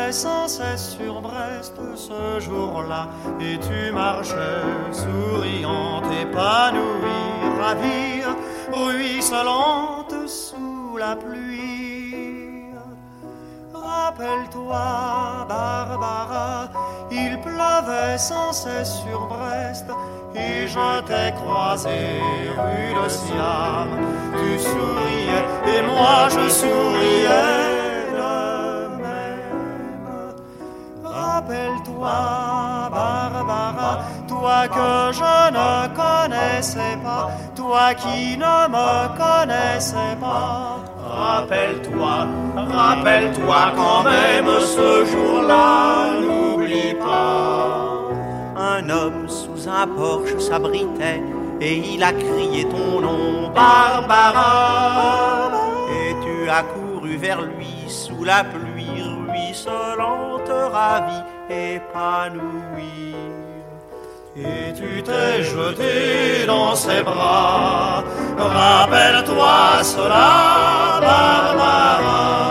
pleuvait sans cesse sur Brest ce jour-là, et tu marchais souriante, épanouie, ravie, ruisselante sous la pluie. Rappelle-toi, Barbara, il pleuvait sans cesse sur Brest, et je t'ai croisé rue de Siam. Tu souriais et moi je souriais de même. Rappelle-toi, Barbara, toi que je ne connaissais pas, toi qui ne me connaissais pas. Rappelle-toi quand même ce jour-là, n'oublie pas. Un homme sous un porche s'abritait et il a crié ton nom, Barbara. Et tu as couru vers lui sous la pluie ruisselante, ravie, épanouie. Et tu t'es jeté dans ses bras. Rappelle-toi cela, Barbara.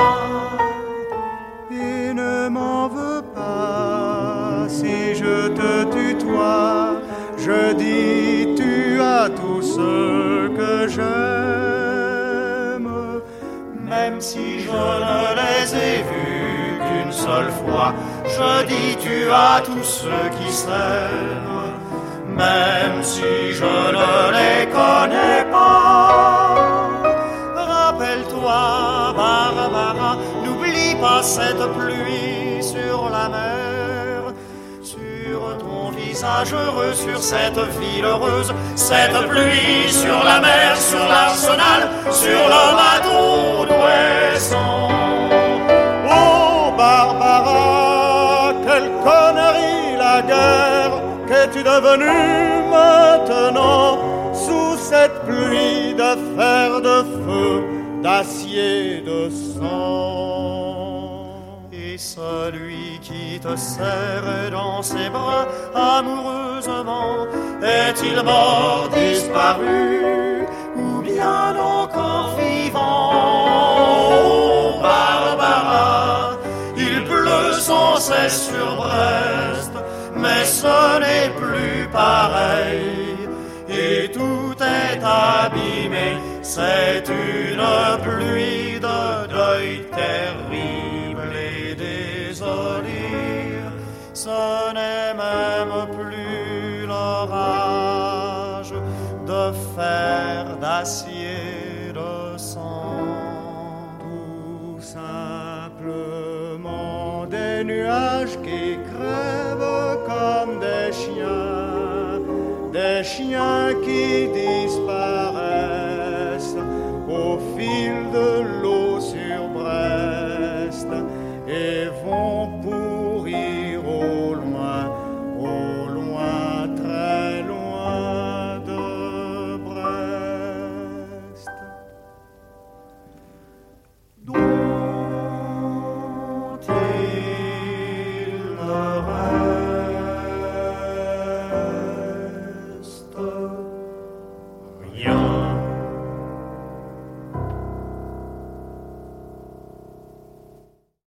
Et ne m'en veux pas si je te tutoie. Je dis tu as tout ce que j'aime. Même si je ne les ai vus qu'une seule fois, je dis tu as tous ceux qui s'aiment. Même si je ne les connais pas. Rappelle-toi, Barbara, n'oublie pas cette pluie sur la mer, sur ton visage heureux, sur cette ville heureuse, cette pluie sur la mer, sur l'arsenal, sur le bateau d'Ouessant. Oh Barbara, quelle connerie la guerre! Qu'es-tu devenue maintenant sous cette pluie de fer, de feu, d'acier, de sang? Et celui qui te serre dans ses bras amoureusement, est-il mort, disparu, ou bien encore vivant? Oh Barbara, il pleut sans cesse sur Brest, mais ce n'est plus pareil, et tout est abîmé, c'est une pluie de deuil terrible et désolé. Ce n'est même plus l'orage de fer, d'acier, de sang. Tout simplement des nuages qui crèvent comme des chiens qui disent